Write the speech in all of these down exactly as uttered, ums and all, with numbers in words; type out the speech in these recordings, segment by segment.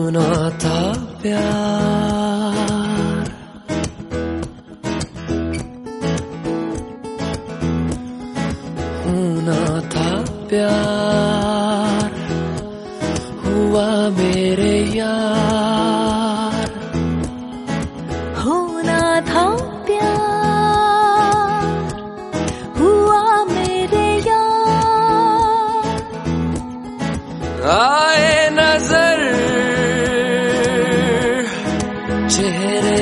होना था प्यार, होना था प्यार, हुआ मेरे यार, होना था प्यार, हुआ मेरे यार। आए नजर चेहरे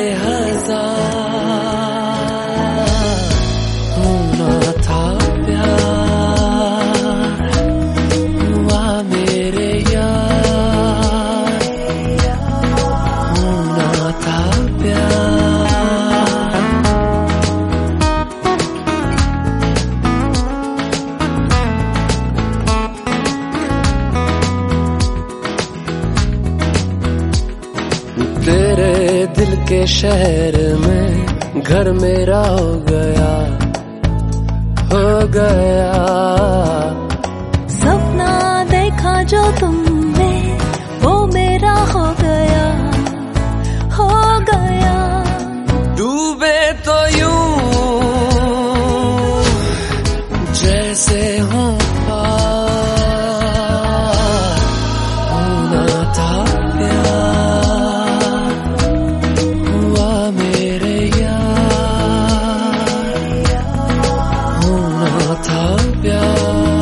हजार, होना था प्यार, हुआ मेरे यार, होना था प्यार। तेरे दिल के शहर में घर मेरा हो गया, हो गया। सपना देखा जो तुमने वो मेरा हो गया, हो गया। डूबे तो यूं जैसे हो पार, होना था प्यार, हुआ मेरे यार, होना था प्यार।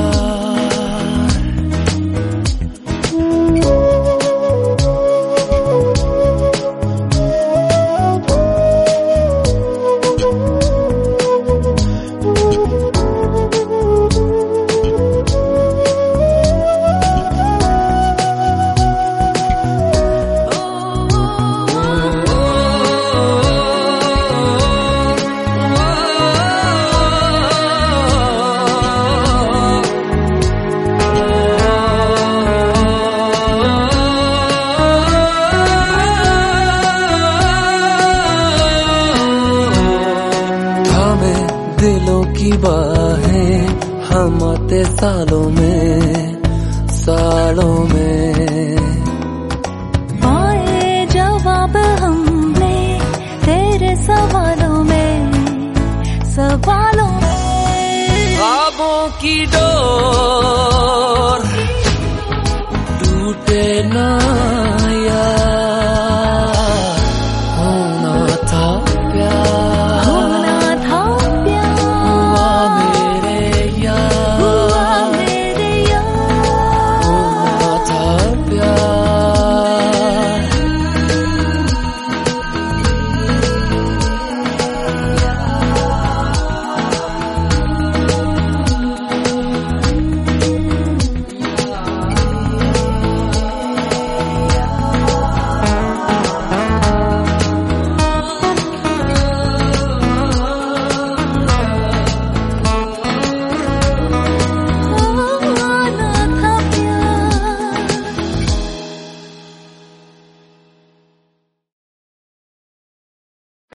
दिलों की बाहें हम आते सालों में, सालों में। पाए जवाब हमने तेरे सवालों में, सवालों में। ख्वाबों की डोर टूटे ना